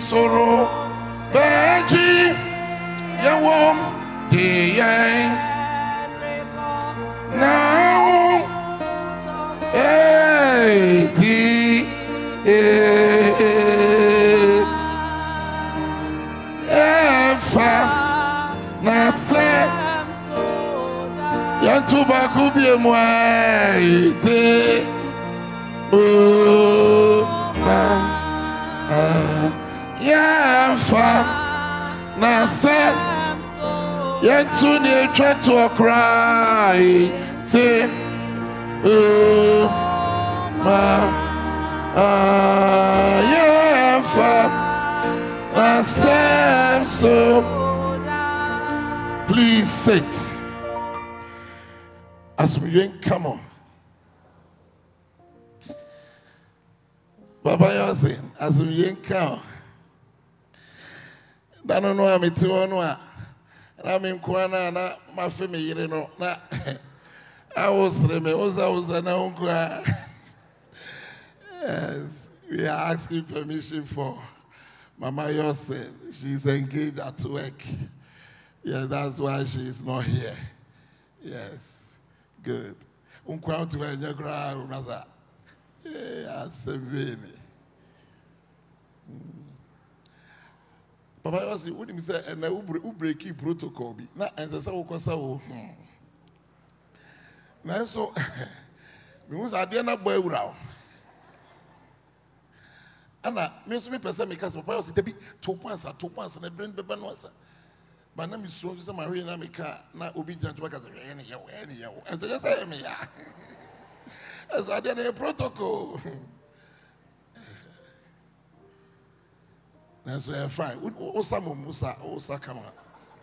soro beji yawom de yang now ti efa na se yantuba kubie mwai ti Yafa na se yentu ni etwa to cry te yafa na se so. Please sit as we come on. Baba Yosin, as we come. I don't know I'm to one. I'm in Kwana, my family, you know. I was an uncle. Yes, we are asking permission for Mama Yosin. She's engaged at work. Yes, that's why she is not here. Yes, good. Uncle to her, Grandma. Yes, Papa was the wouldn't say and I will break protocol. Now, and the so now, so because I did not boy around. And I miss me person because Papa was to be 2 points and I bring the banwas. My name is so Marina Mika, not obedient to work as any year, as I just say me. As I did a protocol. That's why I'm fine. Osa come on.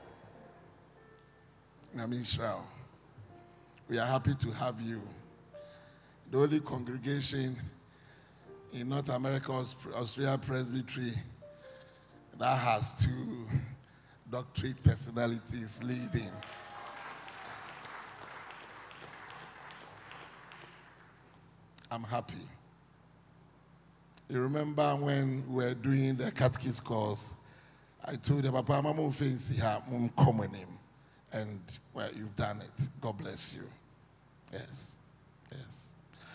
Namisha, we are happy to have you. The only congregation in North America, Australia Presbytery, that has 2 doctorate personalities leading. I'm happy. You remember when we were doing the catechist course, I told the Papa, Mama, fancy her, Mum, common him. And, well, you've done it. God bless you. Yes. Yes.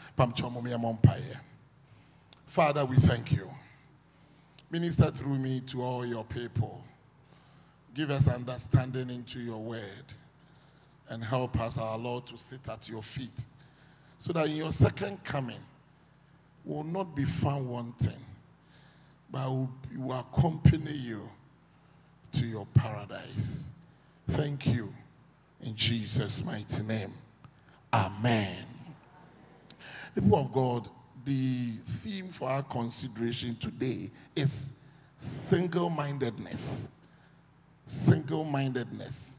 Father, we thank you. Minister through me to all your people. Give us understanding into your word. And help us, our Lord, to sit at your feet. So that in your second coming, will not be found wanting, but will accompany you to your paradise. Thank you. In Jesus' mighty name. Amen. People of God, the theme for our consideration today is single-mindedness. Single-mindedness.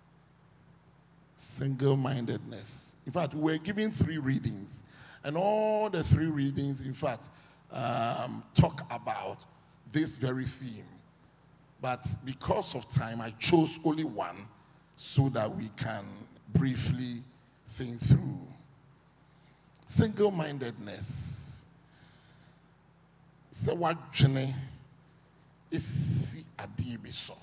Single-mindedness. In fact, we're giving 3 readings. And all the 3 readings, in fact, talk about this very theme. But because of time, I chose only one so that we can briefly think through. Single-mindedness. So what journey is adibiso?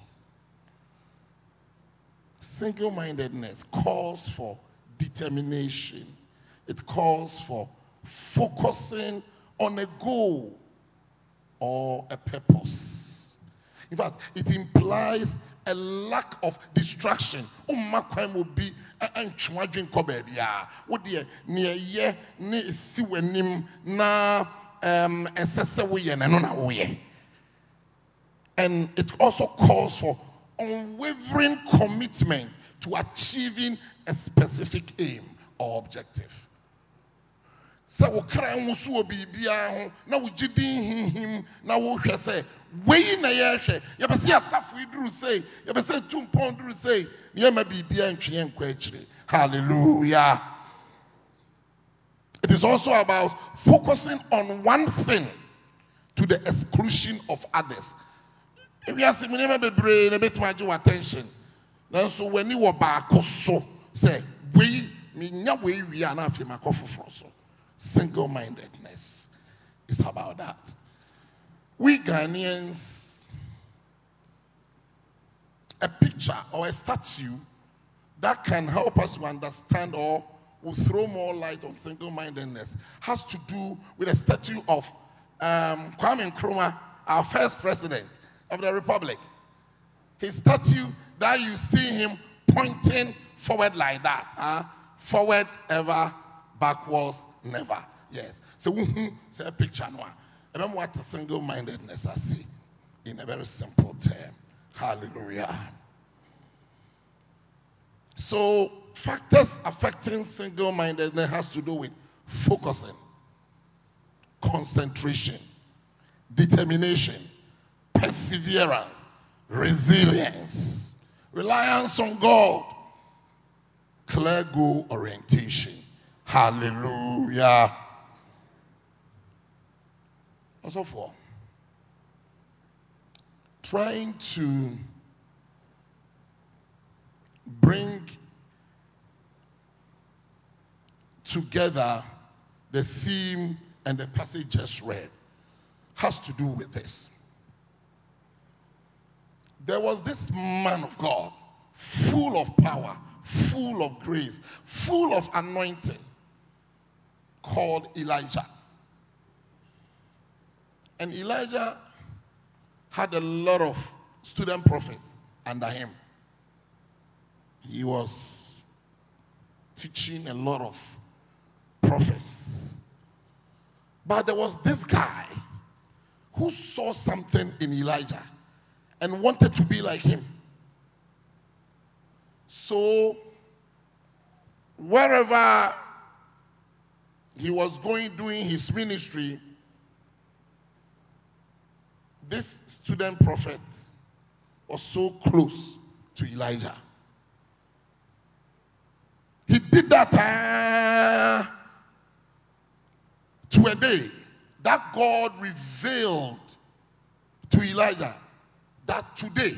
Single-mindedness calls for determination. It calls for focusing on a goal or a purpose. In fact, it implies a lack of distraction. Will be and it also calls for unwavering commitment to achieving a specific aim or objective. So we cry musu obi bia na we gidin him na wo hwe say we na ye hwe ye be say asafo iduru say ye be say tumpon duru say ye ma bibia ntwe nkwa akire. Hallelujah. It is also about focusing on one thing to the exclusion of others. If you ask me be brain a bit much attention. Then so when you were back so say we nya we are na afima kofoforo so. Single-mindedness is about that. We Ghanaians a picture or a statue that can help us to understand or will throw more light on single-mindedness has to do with a statue of Kwame Nkrumah, our first president of the Republic. His statue that you see him pointing forward like that. Forward ever, backwards never. Yes. So say a picture now. Remember what the single-mindedness I see in a very simple term. Hallelujah. So factors affecting single-mindedness has to do with focusing, concentration, determination, perseverance, resilience, reliance on God, clear goal orientation. Hallelujah. Also for trying to bring together the theme and the passage just read has to do with this. There was this man of God, full of power, full of grace, full of anointing, called Elijah. And Elijah had a lot of student prophets under him. He was teaching a lot of prophets. But there was this guy who saw something in Elijah and wanted to be like him. So wherever he was going doing his ministry, this student prophet was so close to Elijah. He did that to a day that God revealed to Elijah that today,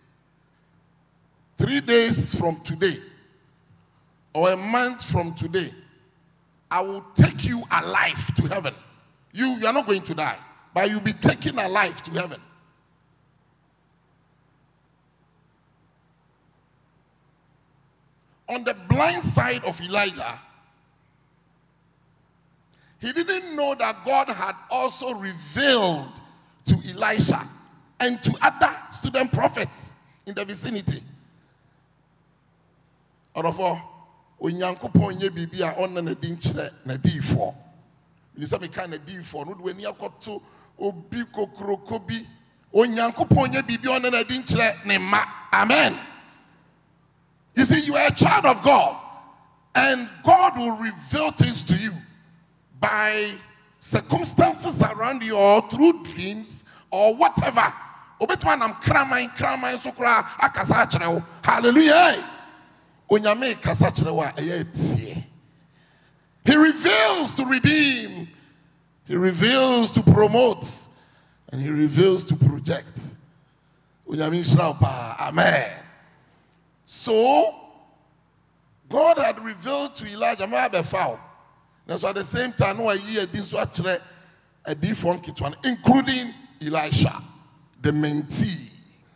3 days from today, or a month from today, I will take you alive to heaven. You are not going to die, but you'll be taken alive to heaven. On the blind side of Elijah, he didn't know that God had also revealed to Elisha and to other student prophets in the vicinity. Out of all, when Yankupon ye bibia on na dinchile na D4. You say me kind of D4. No when you got to obi kokrokobi. On Yankupon ye bibia on na dinchile ne ma. Amen. You see, you are a child of God, and God will reveal things to you by circumstances around you or through dreams or whatever. Hallelujah. He reveals to redeem, he reveals to promote, and he reveals to project. Amen. So, God had revealed to Elijah, that's why at the same time, no idea a different one, including Elisha, the mentee.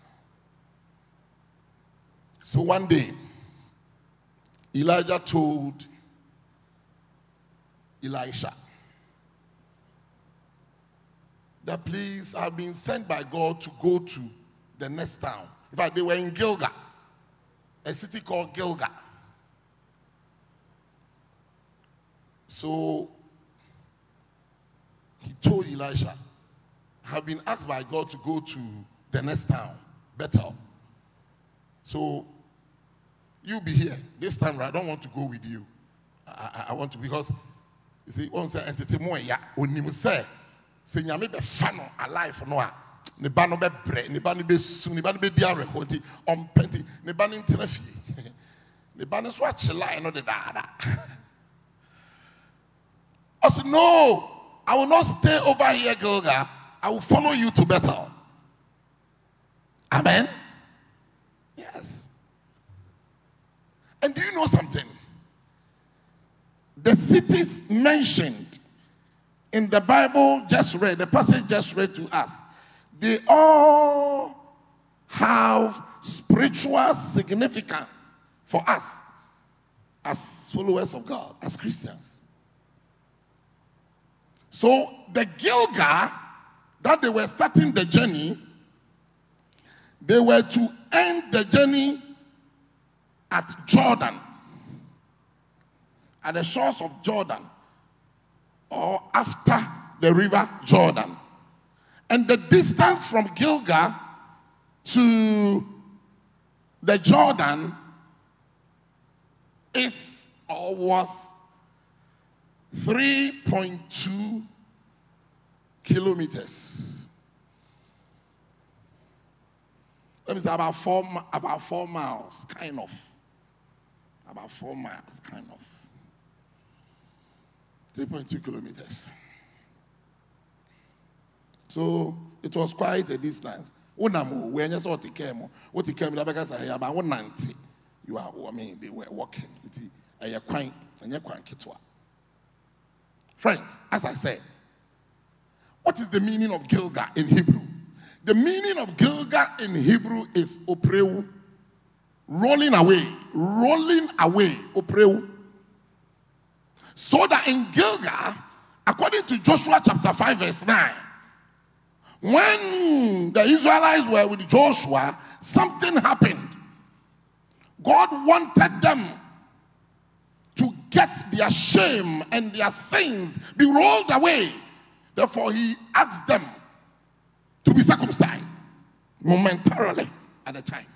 So one day, Elijah told Elisha that please, I've been sent by God to go to the next town. In fact, they were in Gilgal, a city called Gilgal. So he told Elisha, I have been asked by God to go to the next town, Bethel. So you be here. This time I don't want to go with you. I want to, because you see, one say entity more ya onim say nyame be fa no alive no a ne ba no be bre, ne ba no be su, ne ba no be di arekonti on penti, ne ba no ntena fie. Ne ba no so achela no de daada. I said, no, I will not stay over here, Gilgal. I will follow you to Bethel. Amen? Yes. And do you know something? The cities mentioned in the Bible just read, the passage just read to us, they all have spiritual significance for us as followers of God, as Christians. So the Gilgal that they were starting the journey, they were to end the journey at Jordan, at the shores of Jordan, or after the river Jordan. And the distance from Gilgal to the Jordan is or was 3.2 kilometers. Let me say about 4 miles, kind of. About 4 miles, kind of. 3.2 kilometers. So it was quite a distance. Unamu, when you saw Tikemo, what Tikemo, about 190. You are, I mean, they were walking. Friends, as I said, what is the meaning of Gilgal in Hebrew? The meaning of Gilgal in Hebrew is opreu, rolling away, opreu. So that in Gilgal, according to Joshua chapter 5 verse 9, when the Israelites were with Joshua, something happened. God wanted them to get their shame and their sins be rolled away. Therefore, he asked them to be circumcised momentarily at a time.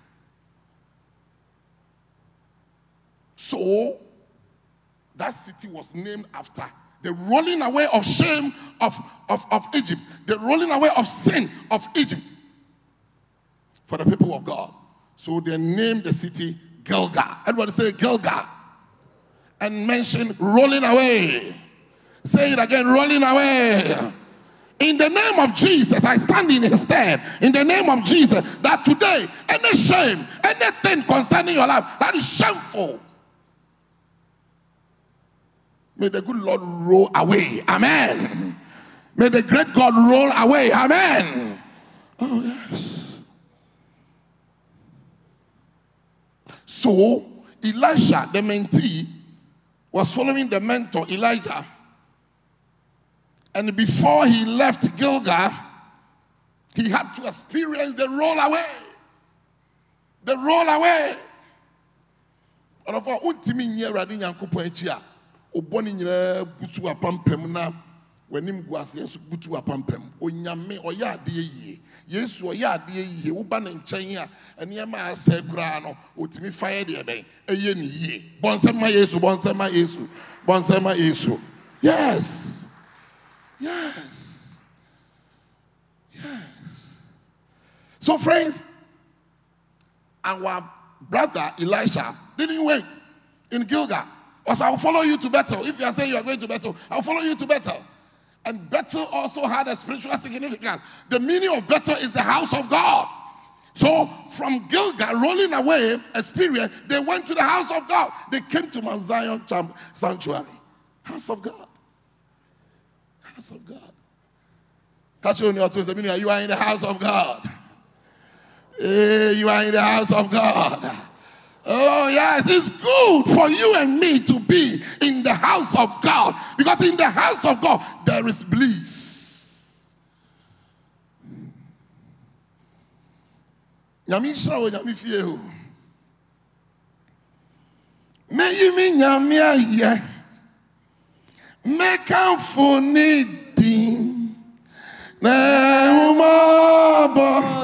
So, that city was named after the rolling away of shame of Egypt, the rolling away of sin of Egypt for the people of God. So they named the city Gilgal. Everybody say Gilgal. And mention rolling away. Say it again, rolling away. In the name of Jesus, I stand in his stead. In the name of Jesus, that today, any shame, anything concerning your life that is shameful, may the good Lord roll away. Amen. May the great God roll away. Amen. Oh, yes. So, Elisha, the mentee, was following the mentor, Elijah. And before he left Gilgal, he had to experience the roll away. The roll away. Oboni nyina butu apampam na wanim guase so butu apampam onyame oya ade yie Yesu oya ade yie wo ba ne nkyɛn a enema asɛ kura no otimi faye de ben eye ne yie bonsema Yesu bonsema Yesu bonsema Yesu. Yes, yes, yes. So friends, our brother Elisha didn't wait in Gilgal. Also, I'll follow you to Bethel. If you are saying you are going to Bethel, I'll follow you to Bethel. And Bethel also had a spiritual significance. The meaning of Bethel is the house of God. So from Gilgal, rolling away experience, they went to the house of God. They came to Mount Zion sanctuary. House of God. House of God. Catch you on your toes. You are in the house of God. Hey, you are in the house of God. Oh, yes, it's good for you and me to be in the house of God. Because in the house of God, there is bliss. Nyamisha o nyamifie o. Me yimi nyamia ye. Me kanfoni din. Na umabo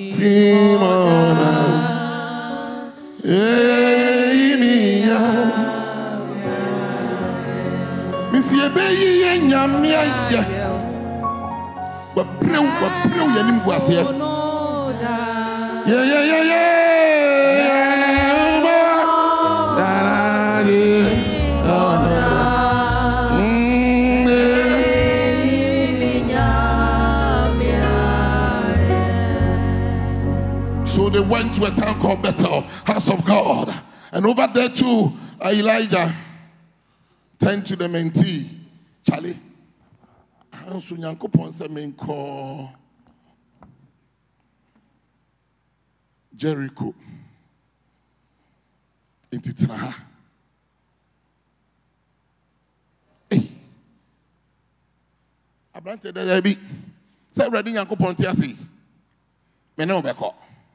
timona. Monsieur Bayi and Yamia, but brilliant was here. Yeah. So they went to a town called Bethel, house of God. And over there too, Elijah turned to the mentee. Charlie, Jericho. Into Tinaha. Hey. Abrante there be. Say ready yanko pontiasi. Me no beko.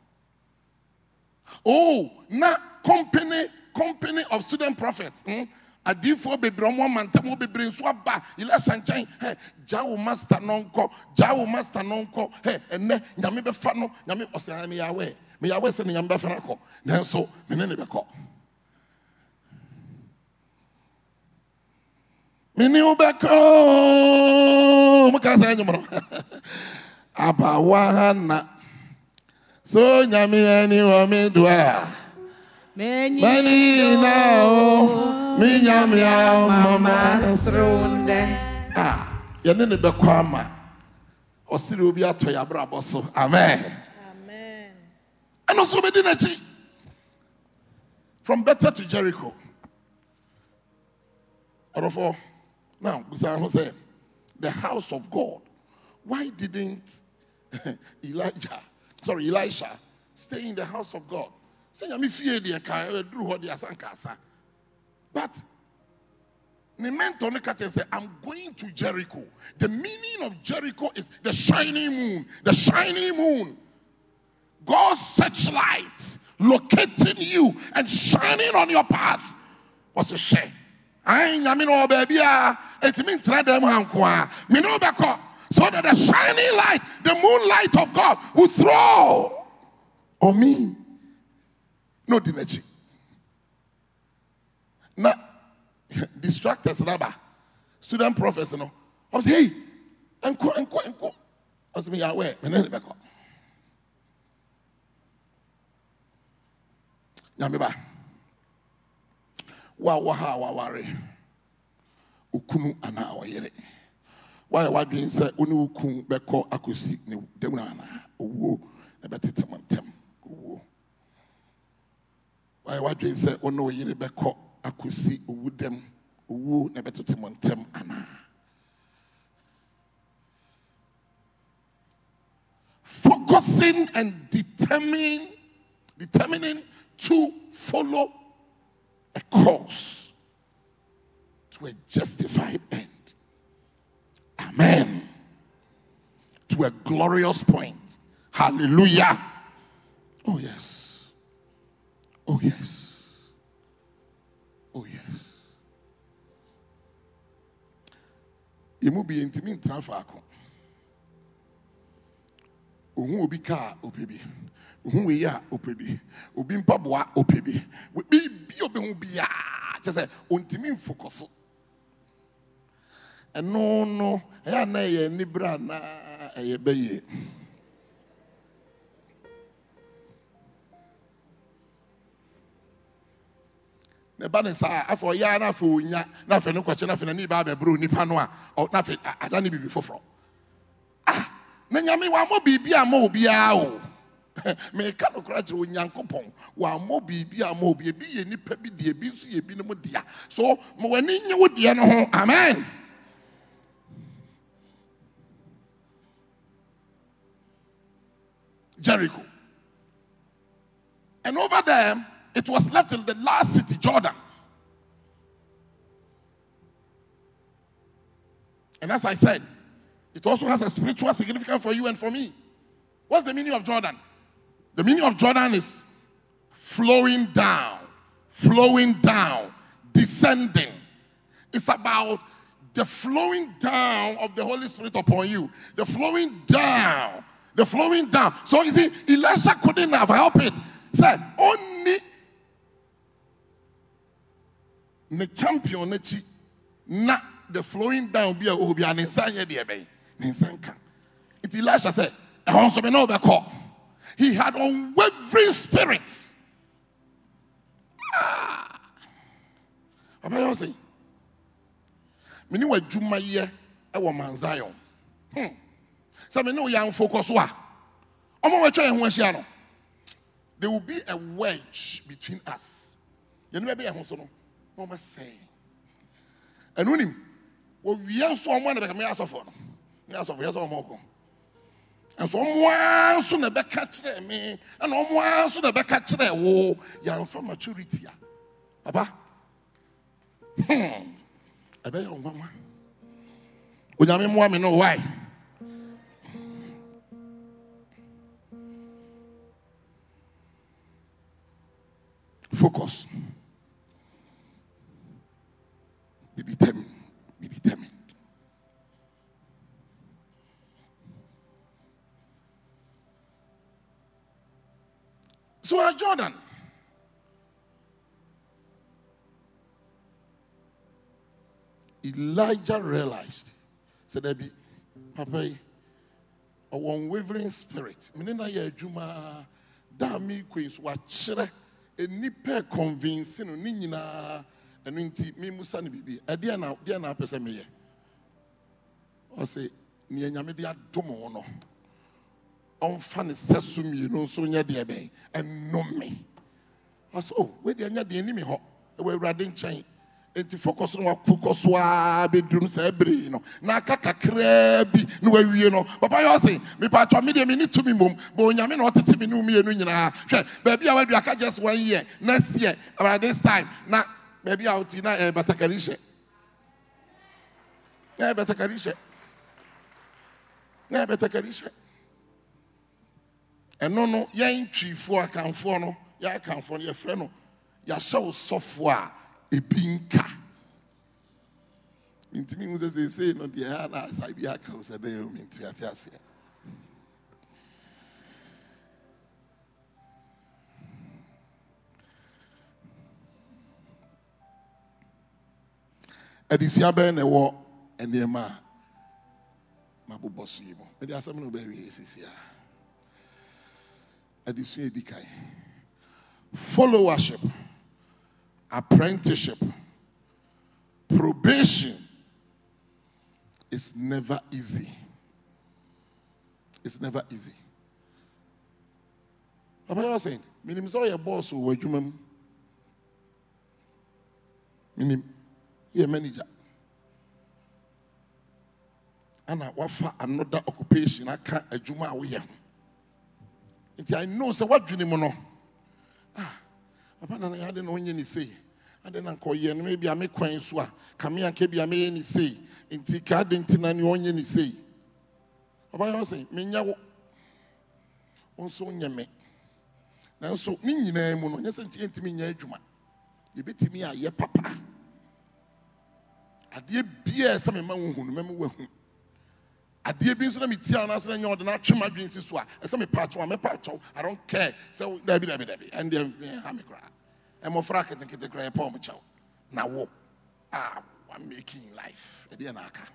Oh, na company of student prophets. Adifo bebromo mantamo bebre nso aba ila sanchan he jawo master nonko he enne nyame befa no nyame osan me yawe se nyame befa nako nanso me ne beko me ne ubeko mukasa nyumro abawa na so nyame ani wo me doa many now Minyamia mama stronde. Yene ne bekwama. Osiri obi ato ya brabo so. Amen. Amen. And also Medinachi. From Bethel to Jericho. Orofo. Now, Gusano said, the house of God. Why didn't Elisha stay in the house of God? Say, I'm fear the drew what the asankasa. But the mentor said, I'm going to Jericho. The meaning of Jericho is the shining moon. The shining moon. God's searchlight locating you and shining on your path. What's a shame? I know, baby. It means so that the shining light, the moonlight of God will throw on me. No dinechi. Na distractors raba student professor no I was hey enko I was me aware me ne beko nyame ba wa ha wa ware okunu ana oyere why wadwen say oni okun beko akosi ne demuna ana owo na betete montem owo why wadwen say oni oyere beko akusi owudem owu na betote montem ana focusing and determining to follow a course to a justified end. Amen. To a glorious point. Hallelujah. Oh yes. Oh yes. Oh yes. Emu bi intimi ntrafaako. Ohun obi ka opebi. Ohun we ya opebi. Obi mpaboa opebi. Bi obi hu bia. Just say ontimi focus. Eno no ya na ye nibra na ye beye. Ne ba ne sa afọ ya na afọ onya na afọ ne kwache na afọ na ni ba be bro nipa no a na afọ adani bibi foforo na nyame wa mo bibia ma obi a o me ka no kra kire onyankopon wa mo bibia ma obi bi ye nipa bi de bi nso ye bi no mo dia so mo wani nye wo de no ho amen. Jericho, and over there it was left in the last city, Jordan. And as I said, it also has a spiritual significance for you and for me. What's the meaning of Jordan? The meaning of Jordan is flowing down, descending. It's about the flowing down of the Holy Spirit upon you. The flowing down. So you see, Elisha couldn't have helped it. Said, only the champion na the flowing down be a obi an insanye de ebe ninsanka. It Elisha said, he had unwavering spirit. Papa you say, meni wa dwuma ye e wo manzayon. So me know young focus wa. Omo we twa ehun ahia no. There will be a wedge between us. You know be ehun so no. No ma say. Enu nim wo wian so omo na be ka me asofo no. Me asofo yes omo ko. And so one soon a back catch me, and one soon a back catch there. Oh, young from maturity. Papa. I bet you mama. Would you want me know why? Focus. Be determined. Be determined. So Jordan, Elijah realized, said, "There be, Papa, a unwavering spirit. Menina ye juma, dami queens watchere, a nipe convincing nina, and inti me musani bibi. A dear now person me. I say, near Yamedia domo no. On funny sesumi, no so near the bay, and no me. I said, oh, where the enemy hot, we're riding chain. And to focus on what focus wa bedrooms every no. Na kaka krebi no we no. Papa you say me pa to me dey me need to me mum. But nyame no tete me no me enu nyina. Hwe baby a we do aka just 1 year. Next year around this time na baby out na batakarishe. Na batakarishe. Na batakarishe. And no yan twifo akanfo no. Ya akanfo no ye frɛ no. Ya hye sofo a ebinka intimi mu say no de ya na sai bi aka o se dey o minti ate ase adisia ben na wo enema maboboso yi mo e dey asem no ba wi esisia adisia edikai followership, apprenticeship, probation is never easy. It's never easy. What are you saying? Minim so your boss who were human. Minim, you're a manager. And I offer another occupation. I can't a juma away. I know so what do you know? Papa na yade no onye ni sei ade na nkoye no maybe ame kwan so a kame anke bia me ni sei nti ka de nti na ne onye ni sei Papa you say menya wo onso nyame na nso ni nyina mu no nyese nti ntimi nya adwuma ye betimi aye papa ade bia se me ma wo hunu me wo hu ade bi nso na metia na se nya ode na twema dwensi so a se me pa to me pa to I don't care so dabi and dem ha me kra e mo fra kete kra e pa mo chaw na wo I'm making life e dey na aka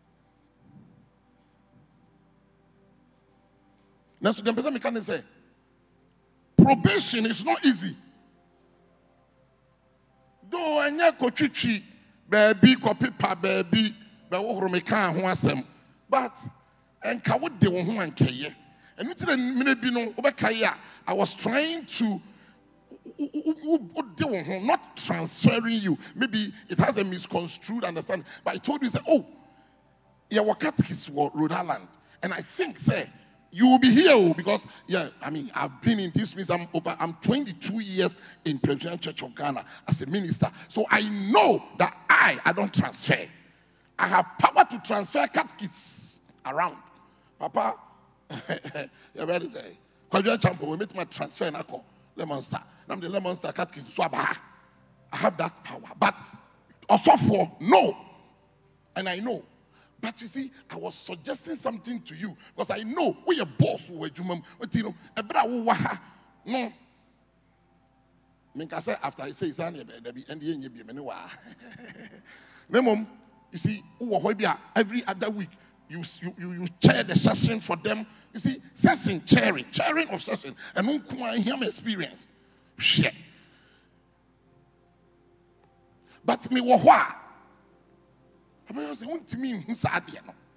na so dem person me can say probation is not easy though anya ko twitwi baby ko paper baby be wo horo me kan ho asem but enka wo de wo ho ankeye enu tire mine bi no obekaye a I was trying to not transferring you. Maybe it has a misconstrued understanding. But I told you, say, oh, yeah, Wakatkis Rhode Island. And I think, say, you will be here because, yeah, I mean, I've been in this means I'm 22 years in Presbyterian Church of Ghana as a minister. So I know that I don't transfer. I have power to transfer catechists around. Papa, you're ready to say, Kwajo Champo, we make my transfer and I call Lemon Star. I'm the Lemon Star catechist. So I have that power. But also for no. And I know. But you see, I was suggesting something to you because I know we're a boss who are Jumam. But you know, a brother no. I say after I say Sanya baby and the end be menua. Mom, you see, every other week you chair the session for them. You see, session chairing of session, and don't come hear my experience. Share. But me wah. I say, want to me who's I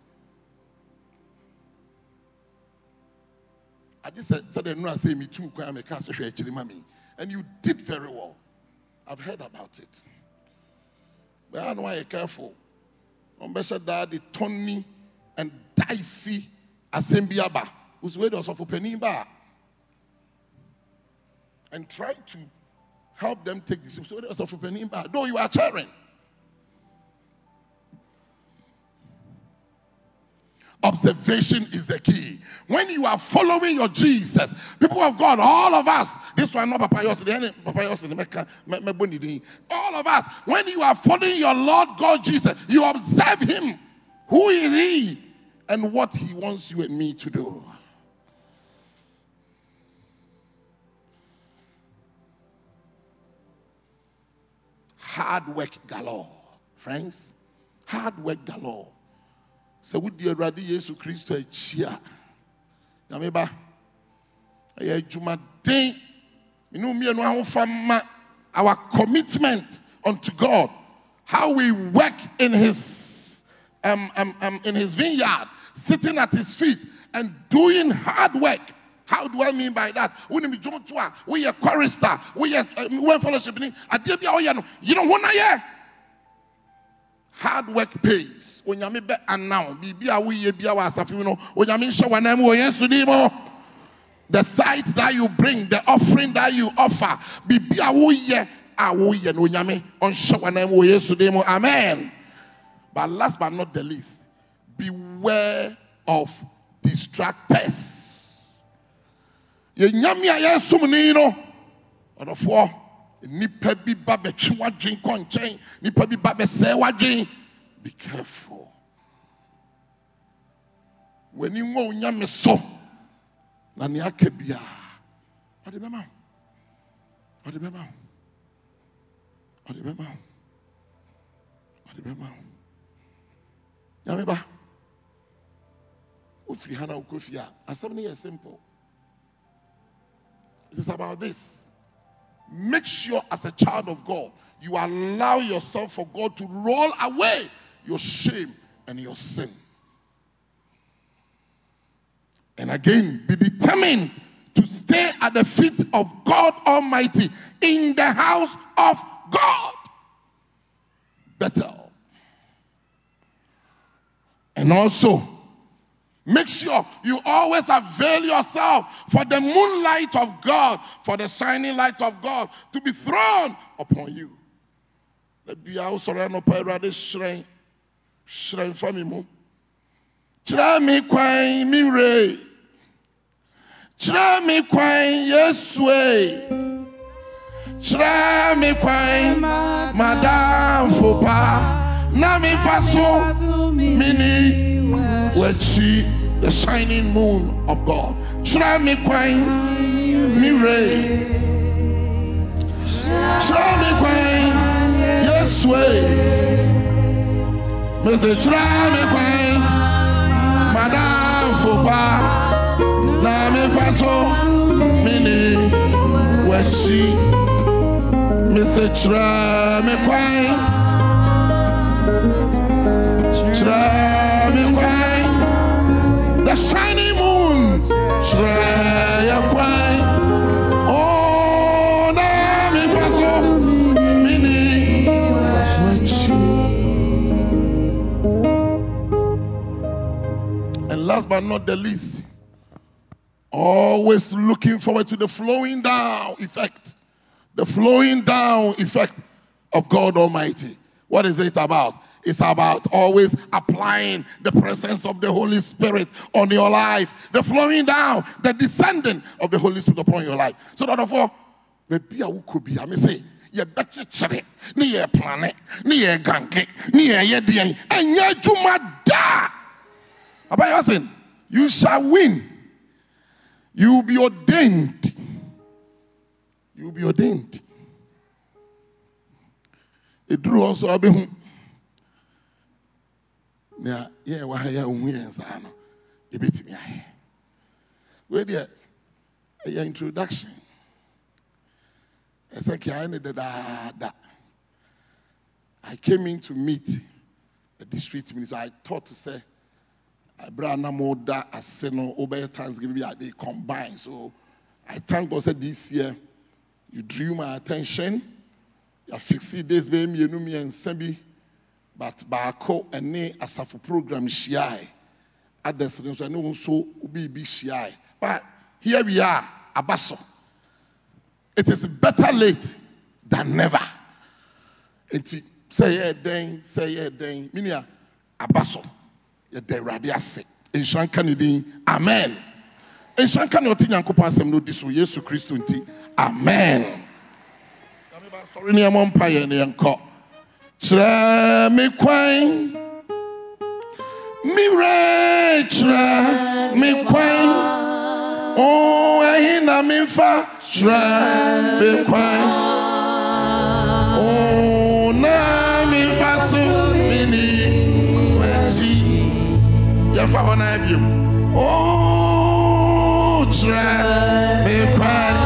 just said no, I say me too, I make us actually mommy. And you did very well. I've heard about it. But I know why you're careful. On better that the Tony and Dicey Assembly Abba. who's way of Peniba and try to help them take this. Though you are children. Observation is the key. When you are following your Jesus, people of God, all of us, this one not Papa Yossi, all of us, when you are following your Lord God Jesus, you observe him. Who is he and what he wants you and me to do? Hard work galore, friends. Hard work galore. So with the Radi Yesu Christo a chia. Yameba. Aye Jumaden. You know me and our commitment unto God. How we work in his vineyard, sitting at his feet and doing hard work. How do I mean by that? We are chorister, we are fellowship. You don't want to hear. Hard work pays. When you be and now, the tithes that you bring, the offering that you offer, amen. But last but not the least, beware of distractors. Be careful. When you go nyame so na ne akabia odebema nyameba ofri hana ukofia asem is simple. It is about this. Make sure as a child of God you allow yourself for God to roll away your shame and your sin. And again, be determined to stay at the feet of God Almighty in the house of God. Better. And also, make sure you always avail yourself for the moonlight of God, for the shining light of God to be thrown upon you. Let be also run up a shrine for me. Try me quine me ray. Try me quine yes way. Try me quine Madame Fopa. Nami faso mini wechi the shining moon of God. Try me quine me ray. Try me quine yes way. Mr. Try me quine Madame Fopa. Nami faso mini wechi Mr. Try me quine. The shining moon, oh, Nami Faso, Mini. And last but not the least, always looking forward to the flowing down effect. The flowing down effect of God Almighty. What is it about? It's about always applying the presence of the Holy Spirit on your life. The flowing down, the descending of the Holy Spirit upon your life. So therefore, maybe I could be, I may say, you better chere, ni ye planet, ni ye gange, ni ye dieng, and ye jumada. About saying, you shall win. You will be ordained. You will be ordained. It drew also a bit. Yeah, wahaya umuyenzano. Ibiti miahe. Where there, a introduction. I said, I came in to meet a district minister. I thought to say, Abraham Moda Aseno Obey Thanksgiving, they combine. So I thank God that this year you drew my attention. You fixed this baby, you know me and Sembi. But Bako and Ne Asafu program Shiai others so no so be shy. But here we are, Abaso. It is better late than never. Say a day, Minia Abaso. Ye de radiase. In Shankanidi, Amen. In Shankanotin Yankopasem no disu Yesu Christo nti. Amen. Sorry, near Mompire and Yanko. Tre me quine. Me re me quine. Oh, I hina me fa. Tre me quine. Oh, na me fa so mini. Wenchi. Yafa wana ebim. Oh, tre me quine.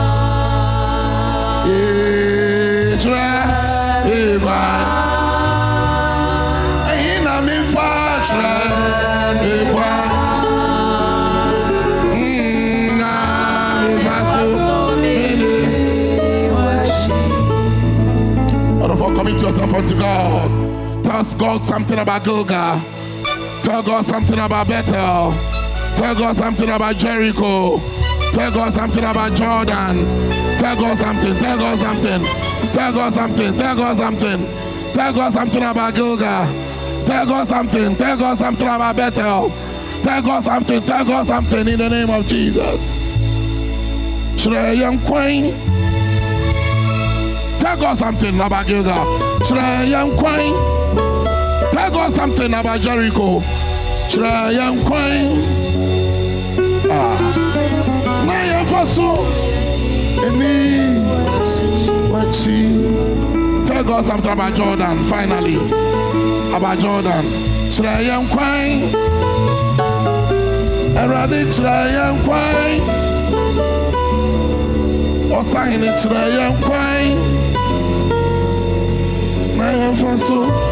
Commit yourself unto God. Tell God something about Gilgal. Tell God something about Bethel. Tell God something about Jericho. Tell God something about Jordan. Tell God something. Tell God something. Tell God something. Tell God something. Tell God something about Gilgal. Tell God something. Tell God something about Bethel. Tell God something. Tell God something in the name of Jesus. Shreyam Queen. Tell God something about Gilgal. Shreyam Queen. Tell God something about Jericho. Shreyam Queen. Naya Faso. Eni. Tell God something about Jordan, finally. About Jordan. Shreyam Queen. Eradi Shreyam Queen. Osahini Shreyam Queen. Naya Faso.